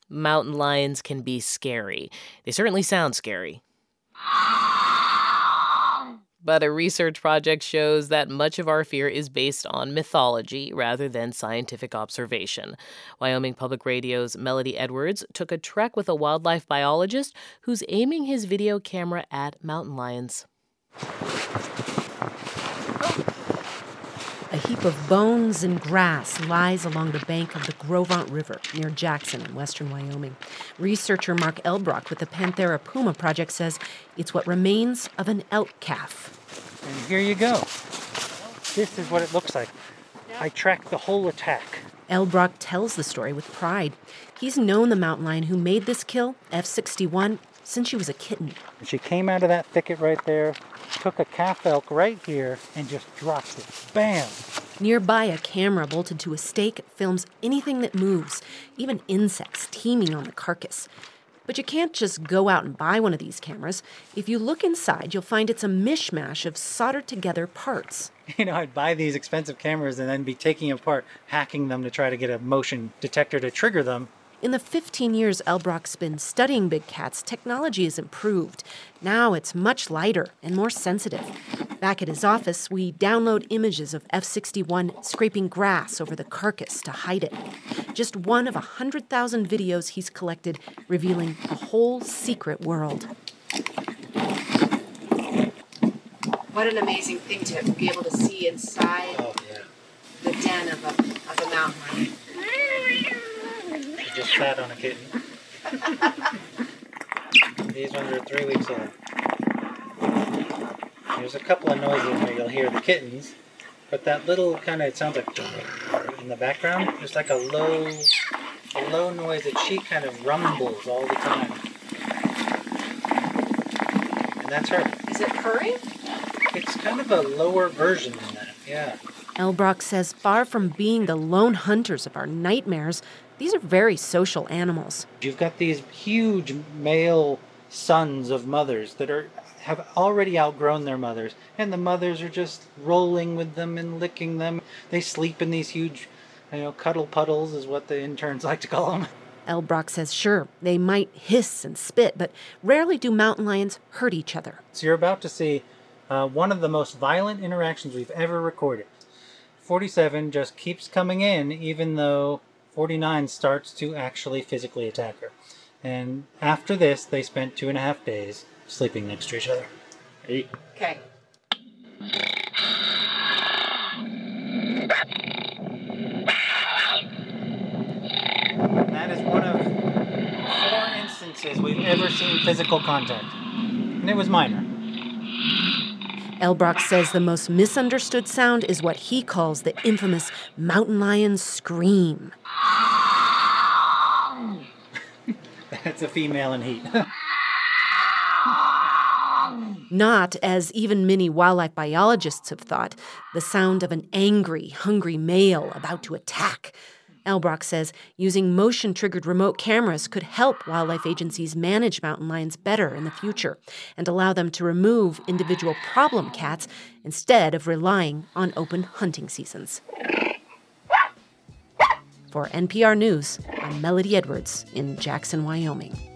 Mountain lions can be scary. They certainly sound scary. But a research project shows that much of our fear is based on mythology rather than scientific observation. Wyoming Public Radio's Melody Edwards took a trek with a wildlife biologist who's aiming his video camera at mountain lions. A heap of bones and grass lies along the bank of the Gros Ventre River near Jackson in western Wyoming. Researcher Mark Elbrock with the Panthera Puma Project says it's what remains of an elk calf. And here you go. This is what it looks like. I tracked the whole attack. Elbrock tells the story with pride. He's known the mountain lion who made this kill, F61, since she was a kitten. She came out of that thicket right there, took a calf elk right here, and just dropped it. Bam! Nearby, a camera bolted to a stake films anything that moves, even insects teeming on the carcass. But you can't just go out and buy one of these cameras. If you look inside, you'll find it's a mishmash of soldered together parts. I'd buy these expensive cameras and then be taking apart, hacking them to try to get a motion detector to trigger them. In the 15 years Elbrock's been studying big cats, technology has improved. Now it's much lighter and more sensitive. Back at his office, we download images of F61 scraping grass over the carcass to hide it. Just one of 100,000 videos he's collected, revealing a whole secret world. What an amazing thing to be able to see inside the den of a mountain lion. Just sat on a kitten. These ones are 3 weeks old. There's a couple of noises where you'll hear the kittens, but that little kind of, it sounds like in the background, there's like a low noise that she kind of rumbles all the time. And that's her. Is it purring? It's kind of a lower version than that, yeah. Elbrock says far from being the lone hunters of our nightmares, these are very social animals. You've got these huge male sons of mothers that have already outgrown their mothers, and the mothers are just rolling with them and licking them. They sleep in these huge, cuddle puddles is what the interns like to call them. Elbrock says sure, they might hiss and spit, but rarely do mountain lions hurt each other. So you're about to see one of the most violent interactions we've ever recorded. 47 just keeps coming in, even though 49 starts to actually physically attack her. And after this, they spent 2.5 days sleeping next to each other. Okay. That is one of 4 instances we've ever seen physical contact. And it was minor. Elbrock says the most misunderstood sound is what he calls the infamous mountain lion scream. That's a female in heat. Not, as even many wildlife biologists have thought, the sound of an angry, hungry male about to attack. Elbrock says using motion-triggered remote cameras could help wildlife agencies manage mountain lions better in the future and allow them to remove individual problem cats instead of relying on open hunting seasons. For NPR News, I'm Melody Edwards in Jackson, Wyoming.